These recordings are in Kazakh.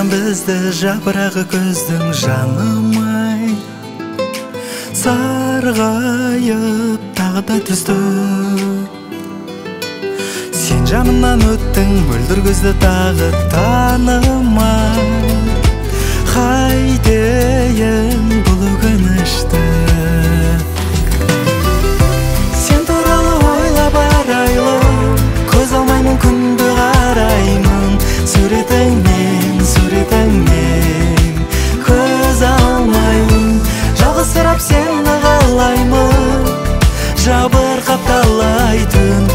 Айырған бізді жапырағы көздің жанымай, сарғайып тағы да түсті. Сен жанымнан өттің, мөлдір көзді тағы танымай. Қайтейін бұл өкінішті. Сен туралы ойлап арайлым, көз алмаймын, күнді қараймын. Суретіңнен көз алмаймын. Жалғызсырап сені қалаймын, жабырқап талай түн.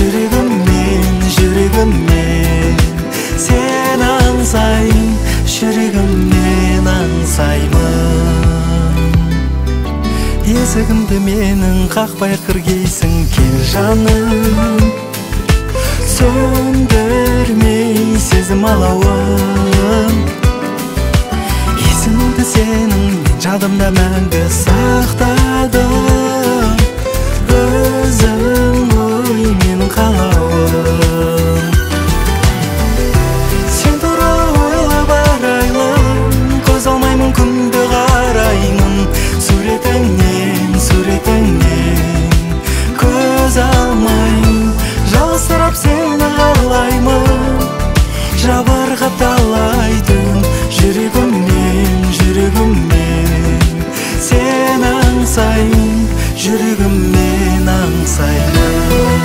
Жүрегіммен сен аңсаймын, жүрегіммен аңсаймын. Есігімді менің қақпай кіргейсің, кел жаным. Сөндірмей сезім алауын, есімді сенің мен жадымда мәңгі сақтадым. Өзің ғой менің қалауым. Сен туралы ойлап арайлым, көз алмаймын, күнді қараймын. Суретіңнен көз алмаймын. Жалғызсырап сені қалаймын, жабырқап талай түн. Жүрегіммен сен аңсаймын, жүрегіммен аңсаймын.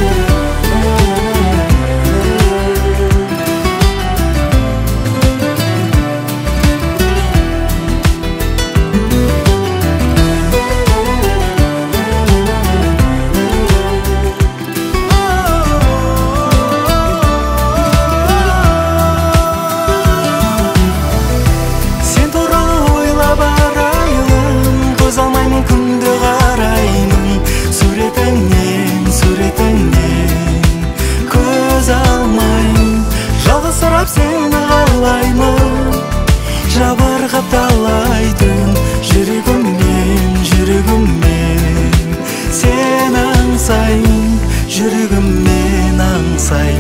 Күнді қараймын, суретіңнен көз алмаймын. Жалғызсырап сені қалаймын, жабырқап талай түн. Жүрегіммен сен аңсаймын, жүрегіммен аңсаймын.